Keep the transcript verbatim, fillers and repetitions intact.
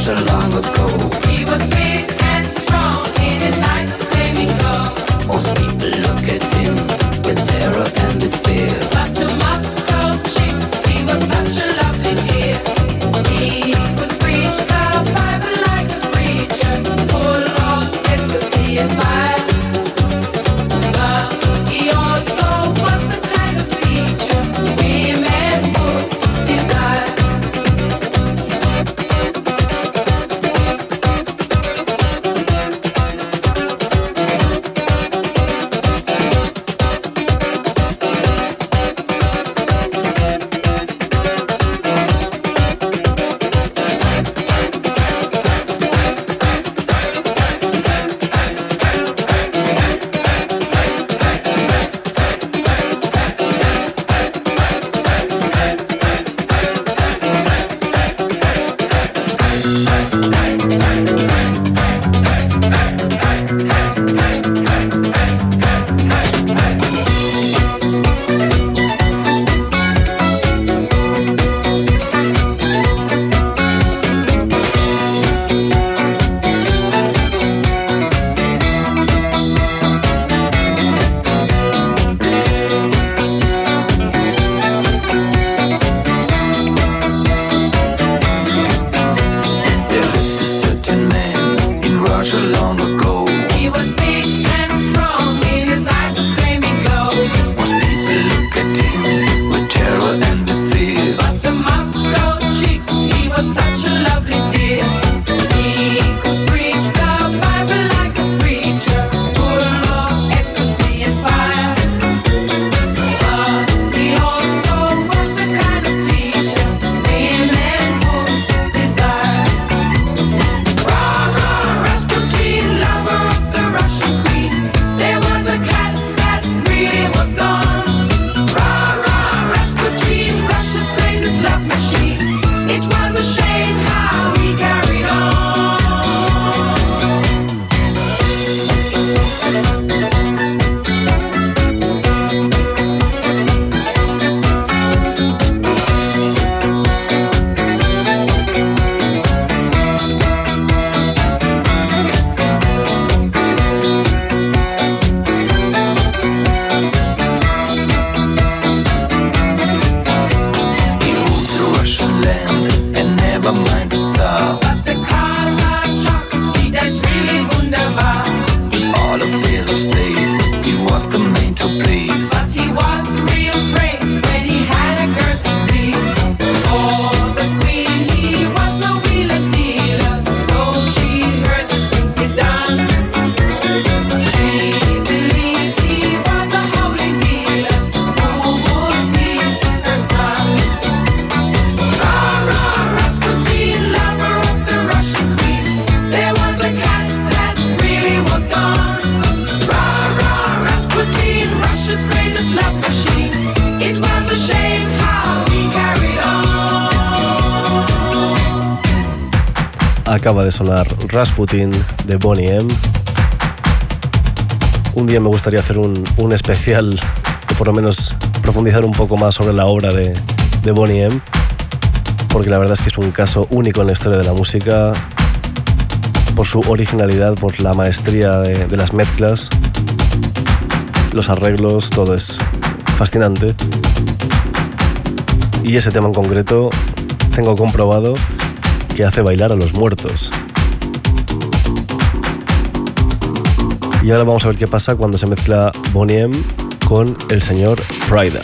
Russia long ago. He was big and strong in his eyes of flaming glow. Most people look at him with terror and with fear. But to Moscow chicks, he was such a lovely dear. He could preach the Bible like a preacher, full of ecstasy and fire. But he also was the kind of teacher women would desire. Acaba de sonar Rasputin de Boney M. Un día me gustaría hacer un, un especial, o por lo menos profundizar un poco más sobre la obra de, de Boney M, porque la verdad es que es un caso único en la historia de la música, por su originalidad, por la maestría de, de las mezclas, los arreglos, todo es fascinante. Y ese tema en concreto tengo comprobado que hace bailar a los muertos. Y ahora vamos a ver qué pasa cuando se mezcla Boney M con el señor Pryda.